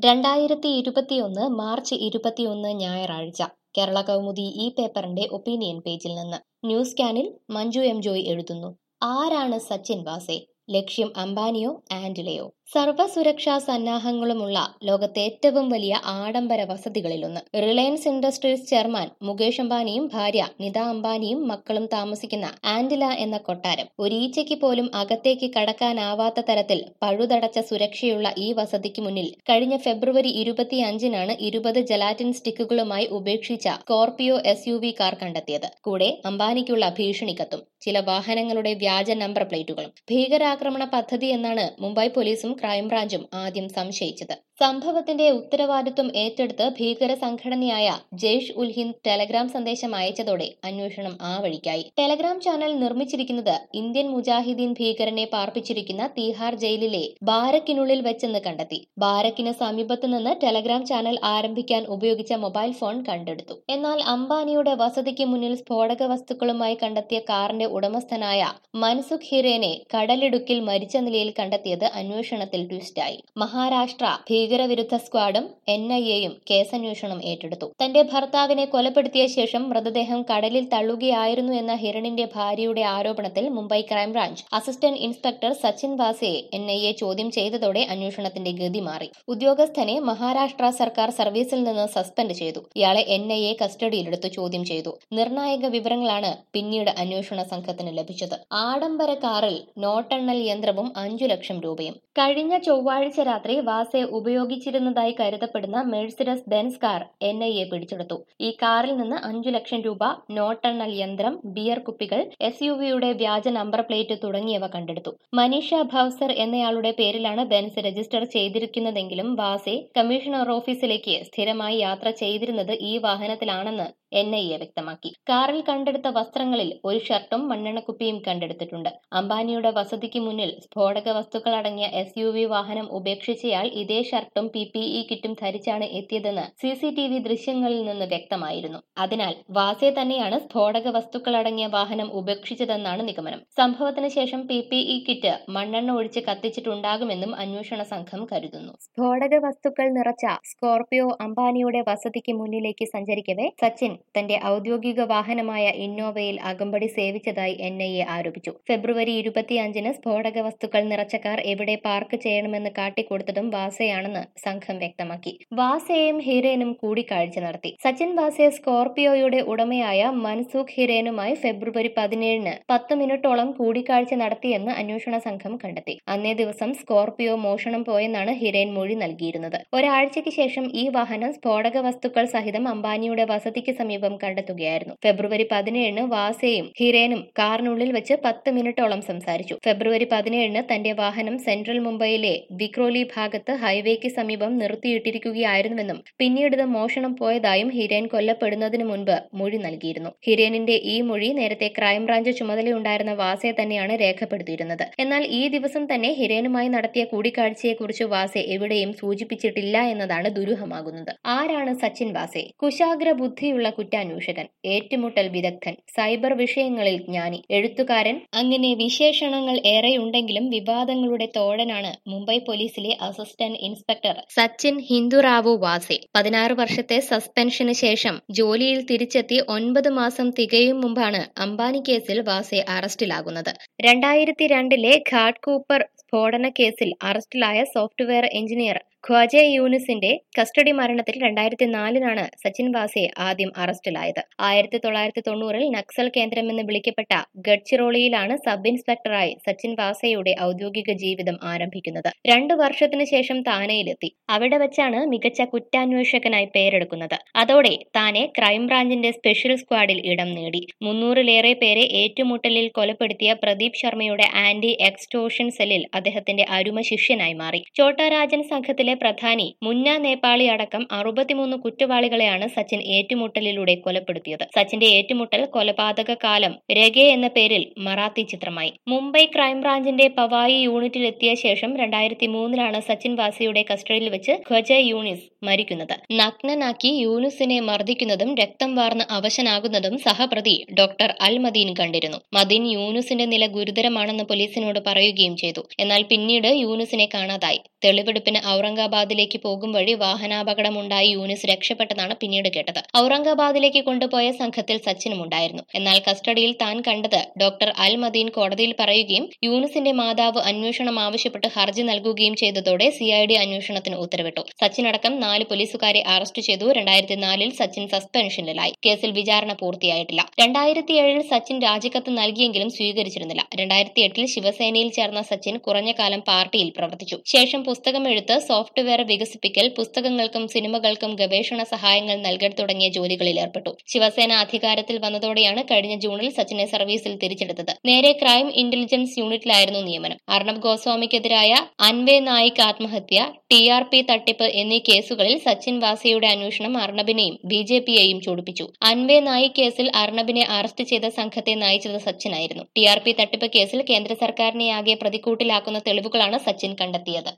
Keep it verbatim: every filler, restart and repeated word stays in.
രണ്ടായിരത്തി ഇരുപത്തിയൊന്ന് മാർച്ച് ഇരുപത്തിയൊന്ന് ഞായറാഴ്ച കേരള കൗമുദി ഈ പേപ്പറിന്റെ ഒപ്പീനിയൻ പേജിൽ നിന്ന് ന്യൂസ് ക്യാനിൽ മഞ്ജു എം ജോയ് എഴുതുന്നു. ആരാണ് സച്ചിൻ വാസെ? ലക്ഷ്യം അംബാനിയോ ആന്റിലയോ? സർവ്വസുരക്ഷാ സന്നാഹങ്ങളുമുള്ള ലോകത്തെ ഏറ്റവും വലിയ ആഡംബര വസതികളിലൊന്ന്. റിലയൻസ് ഇൻഡസ്ട്രീസ് ചെയർമാൻ മുകേഷ് അംബാനിയും ഭാര്യ നിത അംബാനിയും മക്കളും താമസിക്കുന്ന ആന്റില എന്ന കൊട്ടാരം. ഒരീച്ചയ്ക്ക് പോലും അകത്തേക്ക് കടക്കാനാവാത്ത തരത്തിൽ പഴുതടച്ച സുരക്ഷയുള്ള ഈ വസതിക്ക് മുന്നിൽ കഴിഞ്ഞ ഫെബ്രുവരി ഇരുപത്തിയഞ്ചിനാണ് ഇരുപത് ജലാറ്റിൻ സ്റ്റിക്കുകളുമായി ഉപേക്ഷിച്ച Scorpio S U V car കണ്ടെത്തിയത്. കൂടെ അംബാനിക്കുള്ള ഭീഷണി കത്തും, ചില വാഹനങ്ങളുടെ വ്യാജ നമ്പർ പ്ലേറ്റുകളും. ഭീകരാക്രമണ പദ്ധതി എന്നാണ് മുംബൈ പോലീസും ക്രൈംബ്രാഞ്ചും ആദ്യം സംശയിച്ചത്. സംഭവത്തിന്റെ ഉത്തരവാദിത്വം ഏറ്റെടുത്ത് ഭീകര സംഘടനയായ ജെയ്ഷ് ഉൽ ഹിന്ദ് ടെലഗ്രാം സന്ദേശം അയച്ചതോടെ അന്വേഷണം ആ വഴിക്കായി. ടെലഗ്രാം ചാനൽ നിർമ്മിച്ചിരിക്കുന്നത് ഇന്ത്യൻ മുജാഹിദീൻ ഭീകരനെ പാർപ്പിച്ചിരിക്കുന്ന തീഹാർ ജയിലിലെ ബാരക്കിനുള്ളിൽ വെച്ചെന്ന് കണ്ടെത്തി. ബാരക്കിന് സമീപത്ത് നിന്ന് ടെലഗ്രാം ചാനൽ ആരംഭിക്കാൻ ഉപയോഗിച്ച മൊബൈൽ ഫോൺ കണ്ടെടുത്തു. എന്നാൽ അംബാനിയുടെ വസതിക്ക് മുന്നിൽ സ്ഫോടക വസ്തുക്കളുമായി കണ്ടെത്തിയ കാറിന്റെ ഉടമസ്ഥനായ മൻസുഖ് ഹിരേനെ കടലിടുക്കിൽ മരിച്ച നിലയിൽ കണ്ടെത്തിയത് അന്വേഷണത്തിൽ ട്വിസ്റ്റായി. മഹാരാഷ്ട്ര ഭീകരവിരുദ്ധ സ്ക്വാഡും എൻ ഐ എയും കേസന്വേഷണം ഏറ്റെടുത്തു. തന്റെ ഭർത്താവിനെ കൊലപ്പെടുത്തിയ ശേഷം മൃതദേഹം കടലിൽ തള്ളുകയായിരുന്നു എന്ന ഹിരണിന്റെ ഭാര്യയുടെ ആരോപണത്തിൽ Mumbai crime branch assistant inspector Sachin വാസയെ എൻ ഐ എ ചോദ്യം ചെയ്തതോടെ അന്വേഷണത്തിന്റെ ഗതി മാറി. ഉദ്യോഗസ്ഥനെ മഹാരാഷ്ട്ര സർക്കാർ സർവീസിൽ നിന്ന് സസ്പെൻഡ് ചെയ്തു. ഇയാളെ എൻ ഐ എ കസ്റ്റഡിയിലെടുത്ത് ചോദ്യം ചെയ്തു. നിർണായക വിവരങ്ങളാണ് പിന്നീട് അന്വേഷണ സംഘത്തിന് ലഭിച്ചത്. ആഡംബര കാറിൽ നോട്ടെണ്ണൽ യന്ത്രവും അഞ്ചു ലക്ഷം രൂപയും. കഴിഞ്ഞ ചൊവ്വാഴ്ച രാത്രി വാസെ ഉപയോഗിച്ചിരുന്നതായി കരുതപ്പെടുന്ന Mercedes Benz car N I A പിടിച്ചെടുത്തു. ഈ കാറിൽ നിന്ന് അഞ്ചു ലക്ഷം രൂപ, നോട്ടെണ്ണൽ യന്ത്രം, ബിയർ കുപ്പികൾ, എസ് യു വിയുടെ വ്യാജ നമ്പർ പ്ലേറ്റ് തുടങ്ങിയവ കണ്ടെടുത്തു. മനീഷ ഭവ്സർ എന്നയാളുടെ പേരിലാണ് ബെൻസ് രജിസ്റ്റർ ചെയ്തിരിക്കുന്നതെങ്കിലും വാസെ കമ്മീഷണർ ഓഫീസിലേക്ക് സ്ഥിരമായി യാത്ര ചെയ്തിരുന്നത് ഈ വാഹനത്തിലാണെന്ന് എൻ ഐ എ വ്യക്തമാക്കി. കാറിൽ കണ്ടെടുത്ത വസ്ത്രങ്ങളിൽ ഒരു ഷർട്ടും മണ്ണെണ്ണക്കുപ്പിയും കണ്ടെടുത്തിട്ടുണ്ട്. അംബാനിയുടെ വസതിക്ക് മുന്നിൽ സ്ഫോടക വസ്തുക്കൾ അടങ്ങിയ എസ് യു വി വാഹനം ഉപേക്ഷിച്ചയാൾ ഇതേ ഷർട്ടും പി പി ഇ കിറ്റും ധരിച്ചാണ് എത്തിയതെന്ന് സി സി ടി വി ദൃശ്യങ്ങളിൽ നിന്ന് വ്യക്തമായിരുന്നു. അതിനാൽ വാസെ തന്നെയാണ് സ്ഫോടക വസ്തുക്കൾ അടങ്ങിയ വാഹനം ഉപേക്ഷിച്ചതെന്നാണ് നിഗമനം. സംഭവത്തിന് ശേഷം പി പി ഇ കിറ്റ് മണ്ണെണ്ണ ഒഴിച്ച് കത്തിച്ചിട്ടുണ്ടാകുമെന്നും അന്വേഷണ സംഘം കരുതുന്നു. സ്ഫോടക വസ്തുക്കൾ നിറച്ച സ്കോർപിയോ അംബാനിയുടെ വസതിക്ക് മുന്നിലേക്ക് സഞ്ചരിക്കവേ സച്ചിൻ തന്റെ ഔദ്യോഗിക വാഹനമായ ഇന്നോവയിൽ അകമ്പടി സേവിച്ചതായി എൻ ഐ എ ആരോപിച്ചു. ഫെബ്രുവരി ഇരുപത്തിയഞ്ചിന് സ്ഫോടക വസ്തുക്കൾ നിറച്ച കാർ എവിടെ പാർക്ക് ചെയ്യണമെന്ന് കാട്ടിക്കൊടുത്തതും വാസയാണെന്ന് സംഘം വ്യക്തമാക്കി. വാസയും ഹിരേനും കൂടിക്കാഴ്ച നടത്തി. സച്ചിൻ വാസെ സ്കോർപിയോയുടെ ഉടമയായ മൻസുഖ് ഹിരേനുമായി ഫെബ്രുവരി പതിനേഴിന് പത്ത് മിനിറ്റോളം കൂടിക്കാഴ്ച നടത്തിയെന്ന് അന്വേഷണ സംഘം കണ്ടെത്തി. അന്നേ ദിവസം സ്കോർപിയോ മോഷണം പോയെന്നാണ് ഹിരേൻ മൊഴി നൽകിയിരുന്നത്. ഒരാഴ്ചയ്ക്ക് ശേഷം ഈ വാഹനം സ്ഫോടക വസ്തുക്കൾ സഹിതം അംബാനിയുടെ വസതിക്ക് സമീപം കണ്ടെത്തുകയായിരുന്നു. ഫെബ്രുവരി പതിനേഴിന് വാസയും ഹിരേനും കാറിനുള്ളിൽ വെച്ച് പത്ത് മിനിറ്റോളം സംസാരിച്ചു. ഫെബ്രുവരി പതിനേഴിന് തന്റെ വാഹനം സെൻട്രൽ മുംബൈയിലെ വിക്രോലി ഭാഗത്ത് ഹൈവേക്ക് സമീപം നിർത്തിയിട്ടിരിക്കുകയായിരുന്നുവെന്നും പിന്നീട് ഇത് മോഷണം പോയതായും ഹിരേൻ കൊല്ലപ്പെടുന്നതിന് മുൻപ് മൊഴി നൽകിയിരുന്നു. ഹിരേനിന്റെ ഈ മൊഴി നേരത്തെ ക്രൈംബ്രാഞ്ച് ചുമതലയുണ്ടായിരുന്ന വാസെ തന്നെയാണ് രേഖപ്പെടുത്തിയിരുന്നത്. എന്നാൽ ഈ ദിവസം തന്നെ ഹിരേനുമായി നടത്തിയ കൂടിക്കാഴ്ചയെക്കുറിച്ച് വാസെ എവിടെയും സൂചിപ്പിച്ചിട്ടില്ല എന്നതാണ് ദുരൂഹമാകുന്നത്. ആരാണ് സച്ചിൻ വാസെ? കുശാഗ്ര ബുദ്ധിയുള്ള കുറ്റാന്വേഷകൻ, ഏറ്റുമുട്ടൽ വിദഗ്ധൻ, സൈബർ വിഷയങ്ങളിൽ ജ്ഞാനി, എഴുത്തുകാരൻ, അങ്ങനെ വിശേഷണങ്ങൾ ഏറെയുണ്ടെങ്കിലും വിവാദങ്ങളുടെ തോഴനാണ് മുംബൈ പോലീസിലെ അസിസ്റ്റന്റ് ഇൻസ്പെക്ടർ സച്ചിൻ ഹിന്ദുറാവു വാസെ. പതിനാറ് വർഷത്തെ സസ്പെൻഷന് ശേഷം ജോലിയിൽ തിരിച്ചെത്തി ഒൻപത് മാസം തികയും മുമ്പാണ് അംബാനി കേസിൽ വാസെ അറസ്റ്റിലാകുന്നത്. രണ്ടായിരത്തി രണ്ടിലെ ഘാട്ട് കൂപ്പർ സ്ഫോടന കേസിൽ അറസ്റ്റിലായ സോഫ്റ്റ്വെയർ എഞ്ചിനീയർ ഖ്വാജെ യൂനുസിന്റെ കസ്റ്റഡി മരണത്തിൽ രണ്ടായിരത്തി നാലിനാണ് സച്ചിൻ വാസെ ആദ്യം അറസ്റ്റിലായത്. ആയിരത്തി തൊള്ളായിരത്തി തൊണ്ണൂറിൽ നക്സൽ കേന്ദ്രമെന്ന് വിളിക്കപ്പെട്ട ഗഡ്ചിറോളിയിലാണ് സബ് ഇൻസ്പെക്ടറായി സച്ചിൻ വാസയുടെ ഔദ്യോഗിക ജീവിതം ആരംഭിക്കുന്നത്. രണ്ടു വർഷത്തിനു ശേഷം താനെയിലെത്തി. അവിടെ വെച്ചാണ് മികച്ച കുറ്റാന്വേഷകനായി പേരെടുക്കുന്നത്. അതോടെ താനെ ക്രൈംബ്രാഞ്ചിന്റെ സ്പെഷ്യൽ സ്ക്വാഡിൽ ഇടം നേടി. മുന്നൂറിലേറെ പേരെ ഏറ്റുമുട്ടലിൽ കൊലപ്പെടുത്തിയ പ്രദീപ് ശർമ്മയുടെ ആന്റി എക്സ്റ്റോഷൻ സെല്ലിൽ അദ്ദേഹത്തിന്റെ അരുമ ശിഷ്യനായി മാറി. ചോട്ടാരാജൻ സംഘത്തിലെ പ്രധാനി മുന്ന നേപ്പാളി അടക്കം അറുപത്തിമൂന്ന് കുറ്റവാളികളെയാണ് സച്ചിൻ ഏറ്റുമുട്ടലിലൂടെ കൊലപ്പെടുത്തിയത്. സച്ചിന്റെ ഏറ്റുമുട്ടൽ കൊലപാതക കാലം രഗെ എന്ന പേരിൽ മറാത്തി ചിത്രമായി. മുംബൈ ക്രൈംബ്രാഞ്ചിന്റെ പവായി യൂണിറ്റിലെത്തിയ ശേഷം രണ്ടായിരത്തി മൂന്നിലാണ് സച്ചിൻ വാസയുടെ കസ്റ്റഡിയിൽ വെച്ച് ഖ്വാജെ യൂനിസ് മരിക്കുന്നത്. നഗ്നനാക്കി യൂനുസിനെ മർദ്ദിക്കുന്നതും രക്തം വാർന്ന് അവശനാകുന്നതും സഹപ്രതി ഡോക്ടർ അൽ മദീൻ കണ്ടിരുന്നു. മദീൻ യൂനുസിന്റെ നില ഗുരുതരമാണെന്ന് പോലീസിനോട് പറയുകയും ചെയ്തു. എന്നാൽ പിന്നീട് യൂനുസിനെ കാണാതായി. തെളിവെടുപ്പിന് ഔറംഗാബാദ് ഔറംഗാബാദിലേക്ക് പോകും വഴി വാഹനാപകടമുണ്ടായി യൂനിസ് രക്ഷപ്പെട്ടതാണ് പിന്നീട് കേട്ടത്. ഔറംഗാബാദിലേക്ക് കൊണ്ടുപോയ സംഘത്തിൽ സച്ചിനും ഉണ്ടായിരുന്നു. എന്നാൽ കസ്റ്റഡിയിൽ താൻ കണ്ടത് ഡോക്ടർ അൽ മദീൻ കോടതിയിൽ പറയുകയും യൂനിസിന്റെ മാതാവ് അന്വേഷണം ആവശ്യപ്പെട്ട് ഹർജി നൽകുകയും ചെയ്തതോടെ സി ഐ ഡി അന്വേഷണത്തിന് ഉത്തരവിട്ടു. സച്ചിനടക്കം നാല് പോലീസുകാരെ അറസ്റ്റ് ചെയ്തു. രണ്ടായിരത്തി നാലിൽ സച്ചിൻ സസ്പെൻഷനിലായി. കേസിൽ വിചാരണ പൂർത്തിയായിട്ടില്ല. രണ്ടായിരത്തി ഏഴിൽ സച്ചിൻ രാജിക്കത്ത് നൽകിയെങ്കിലും സ്വീകരിച്ചിരുന്നില്ല. രണ്ടായിരത്തി എട്ടിൽ ശിവസേനയിൽ ചേർന്ന സച്ചിൻ കുറഞ്ഞ കാലം പാർട്ടിയിൽ പ്രവർത്തിച്ചു. ശേഷം പുസ്തകം എഴുത്ത്, സോഫ്റ്റ്വെയർ വികസിപ്പിക്കൽ, പുസ്തകങ്ങൾക്കും സിനിമകൾക്കും ഗവേഷണ സഹായങ്ങൾ നൽകൽ തുടങ്ങിയ ജോലികളിൽ ഏർപ്പെട്ടു. ശിവസേന അധികാരത്തിൽ വന്നതോടെയാണ് കഴിഞ്ഞ ജൂണിൽ സച്ചിനെ സർവീസിൽ തിരിച്ചെടുത്തത്. നേരെ ക്രൈം ഇന്റലിജൻസ് യൂണിറ്റിലായിരുന്നു നിയമനം. അർണബ് ഗോസ്വാമിക്കെതിരായ അൻവേ നായിക് ആത്മഹത്യ, ടി ആർ പി തട്ടിപ്പ് എന്നീ കേസുകളിൽ സച്ചിൻ വാസയുടെ അന്വേഷണം അർണബിനെയും ബി ജെ പിയെയും ചൊടിപ്പിച്ചു. അൻവേ നായിക് കേസിൽ അർണബിനെ അറസ്റ്റ് ചെയ്ത സംഘത്തെ നയിച്ചത് സച്ചിനായിരുന്നു. ടി ആർ പി തട്ടിപ്പ് കേസിൽ കേന്ദ്ര സർക്കാരിനെയാകെ പ്രതിക്കൂട്ടിലാക്കുന്ന തെളിവുകളാണ് സച്ചിൻ കണ്ടെത്തിയത്.